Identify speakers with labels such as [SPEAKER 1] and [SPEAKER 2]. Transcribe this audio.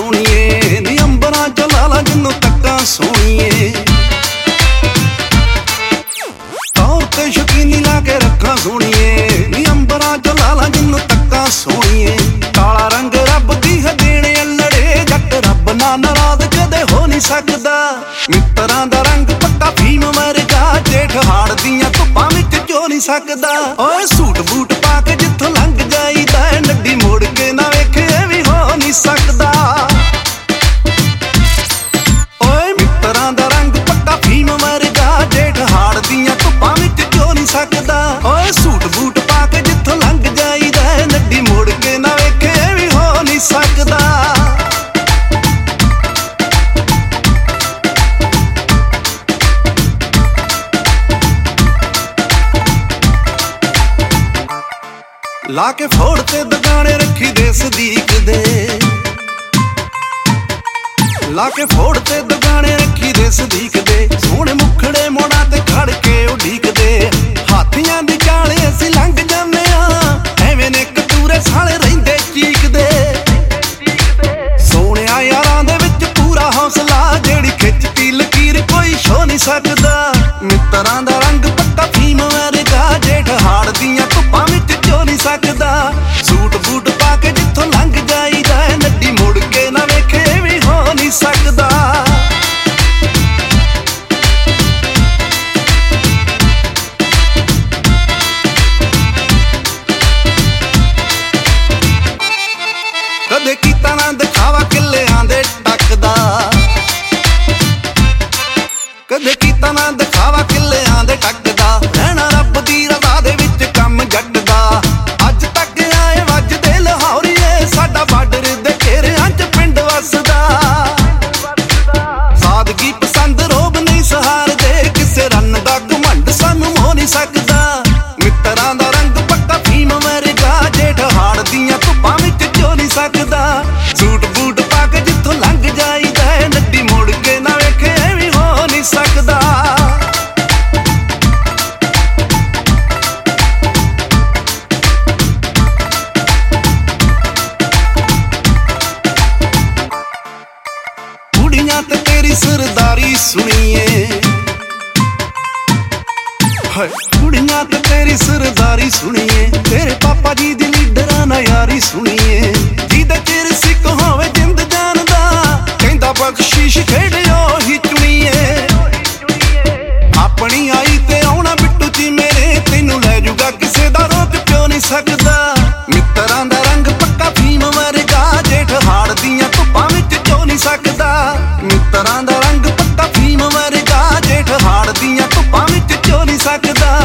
[SPEAKER 1] ਸੋਹਣੀਏ ਨੀ ਅੰਬਰਾਂ ਚ ਲਾ ਲਾ ਜਿੰਨੂੰ ਤੱਕਾਂ ਸੋਹਣੀਏ ਤੌਰ ਤੇ ਸ਼ਕੀਨੀ ਲਾ ਕੇ ਰੱਖਾਂ ਸੋਹਣੀਏ ਨੀ ਅੰਬਰਾਂ ਚ ਲਾ ਲਾ ਜਿੰਨੂੰ ਤੱਕਾਂ ਸੋਹਣੀਏ ਕਾਲਾ ਰੰਗ ਰੱਬ ਦੀ ਹੈ ਦੇਣੇ ਅਲੜੇ ਜੱਟ ਰੱਬ ਨਾਲ ਨਾਰਾਜ਼ ਕਦੇ ਹੋ ਨਹੀਂ ਸਕਦਾ ਮਿੱਤਰਾਂ ਦਾ ਰੰਗ ਪੱਕਾ ਫੀਮ ਵਰਗਾ ਜੇਠ ਹਾੜ ਦੀਆਂ ਧੁੱਪਾਂ ਵਿੱਚ ਜੋ ਨਹੀਂ ਸਕਦਾ ਓਏ ਸੂਟ ਬੂਟ ਪਾ ਕੇ ਜਿੱਥੋਂ ਲੰਘ ਜਾਈਦਾ ਨੱਡੀ ਮੋੜ ਕੇ ਨਾ ਵੇਖੇ ਵੀ ਹੋ ਨਹੀਂ ਸਕਦਾ ਓਏ ਮਿੱਤਰਾਂ ਦਾ ਰੰਗ ਪੱਕਾ ਫੀਮ ਵਰਗਾ ਜੇਠ ਹਾੜ ਦੀਆਂ ਧੁੱਪਾਂ ਵਿੱਚ ਜੋ ਨਹੀਂ ਸਕਦਾ ਓਏ ਸੂਟ ਬੂਟ ਪਾ ਕੇ ਜਿੱਥੋਂ ਲੰਘ ਜਾਈਦਾ ਨੱਡੀ ਮੋੜ ਕੇ ਨਾ ਵੇਖੇ ਵੀ ਹੋ ਨਹੀਂ ਸਕਦਾ ਲਾ ਕੇ ਫੋੜ ਤੇ ਦੁਕਾਨੇ ਰੱਖੀ ਦੇ ਸਦੀਕ ਦੇ ਲਾ ਕੇ ਫੋੜ ਤੇ ਦੁਕਾਨੇ ਰੱਖੀ ਦੇ ਸਦੀਕ ਦੇ ਸੋਹਣੇ ਮੁਖੜੇ ਮੋੜਾਂ ਤੇ ਖੜ ਕੇ ਉਡੀਕਦੇ ਹਾਥੀਆਂ ਦੀ ਚਾਲੇ ਅਸੀਂ ਲੰਘ ਜਾਂਦੇ ਆ ਐਵੇਂ ਨੇ ਕਤੂਰੇ ਸਾਲੇ ਰਹਿੰਦੇ ਚੀਕਦੇ ਸੋਹਣਿਆ ਯਾਰਾਂ ਦੇ ਵਿੱਚ ਪੂਰਾ ਹੌਸਲਾ ਜਿਹੜੀ ਖਿੱਚਤੀ ਲਕੀਰ ਕੋਈ ਛੋ ਨਹੀਂ ਸਕਦਾ ਮਿੱਤਰਾਂ ਦਾ ਰੰਗ ਪੱਕਾ ਫੀਮ ਵਰਗਾ ਜੇਠ ਹਾੜ ਦੀਆਂ ਧੁੱਪਾਂ ਵਿੱਚ ਜੋ ਨਹੀਂ ਸਕਦਾ ਸੂਟ ਬੂਟ ਪਾ ਕੇ ਜਿੱਥੋਂ ਲੰਘ ਜਾਈਦਾ ਨੱਡੀ ਮੁੜ ਕੇ ਨਾ ਵੇਖੇ ਵੀ ਹੋ ਨਹੀਂ ਸਕਦਾ ਕਦੇ ਕੀਤਾ ਨਾ ਦਿਖਾਵਾ ਕਿੱਲਿਆਂ ਦੇ ਟੱਕਦਾ ਕਦੇ ਕੀਤਾ ਨਾ ਦਿਖਾਵਾ ਕਿੱਲਿਆਂ ਦੇ ਟੱਕਦਾ ਰਹਿਣਾ ਰੱਬ ਦੀ ਰਜ਼ਾ ਦੇ ਵਿੱਚ ਕੰਮ ਜੱਟ ਦਾ ਅੱਜ ਤੱਕ ਆਏ ਵੱਜਦੇ ਲਾਹੌਰੀਏ ਸਾਡਾ ਬਾਰਡਰ ਦੇ ਘੇਰਿਆਂ 'ਚ ਪਿੰਡ ਵਸਦਾ ਸਾਦਗੀ ਪਸੰਦ ਰੋਬ ਨਹੀਂ ਸਹਾਰਦੇ ਕਿਸੇ ਰੰਨ ਦਾ ਘਮੰਡ ਸਾਨੂੰ ਹੋ ਨਹੀਂ ਸਕਦਾ ਮਿੱਤਰਾਂ ਦਾ ਰੰਗ ਪੱਕਾ ਫੀਮ ਵਰਗਾ ਜੇਠ ਹਾੜ ਦੀਆਂ ਧੁੱਪਾਂ ਵਿੱਚ ਜੋ ਨਹੀਂ ਸਕਦਾ ਸੂਟ ਬੂਟ ਪਾ ਕੇ ਜਿੱਥੋਂ ਲੰਘ ਜਾਈਦਾ ਨੱਡੀ ਮੋੜ ਕੇ ਨਾ ਵੇਖੇ ਵੀ ਹੋ ਨਹੀਂ ਸਕਦਾ ਕੁੜੀਆਂ ਤੇ ਤੇਰੀ ਸਰਦਾਰੀ ਸੁਣੀਏ ਹਾਏ ਕੁੜੀਆਂ ਤੇ ਤੇਰੀ ਸਰਦਾਰੀ ਸੁਣੀਏ ਤੇਰੇ ਪਾਪਾ ਜੀ ਦੀ ਲੀਡਰਾਂ ਨਾਲ ਯਾਰੀ ਸੁਣੀਏ ਜਿਹਦੇ ਚਿਰ ਸਿੱਕ ਹੋਵੇ ਜਿੰਦ ਜਾਨ ਦਾ ਕਹਿੰਦਾ ਬਖਸ਼ੀਸ਼ ਖੇਡਿਓ ਹੀ ਚੁਣੀਏ ਆਪਣੀ ਆਈ ਤੇ ਆਉਣਾ ਬਿੱਟੂ ਜੀ ਮੇਰੇ ਤੈਨੂੰ ਲੈ ਜੂਗਾ ਕਿਸੇ ਦਾ ਰੋਕ ਕਿਉਂ ਨਹੀਂ ਸਕਦਾ ਮਿੱਤਰਾਂ ਦਾ ਰੰਗ ਪੱਕਾ ਫੀਮ ਵਰਗਾ ਜੇਠ ਹਾੜ ਦੀਆਂ ਧੁੱਪਾਂ ਵਿੱਚ ਜੋ ਨਹੀਂ ਸਕਦਾ ਮਿੱਤਰਾਂ ਦਾ ਰੰਗ ਪੱਕਾ ਫੀਮ ਵਰਗਾ ਜੇਠ ਹਾੜ ਦੀਆਂ ਧੁੱਪਾਂ ਵਿੱਚ ਜੋ ਨਹੀਂ ਸਕਦਾ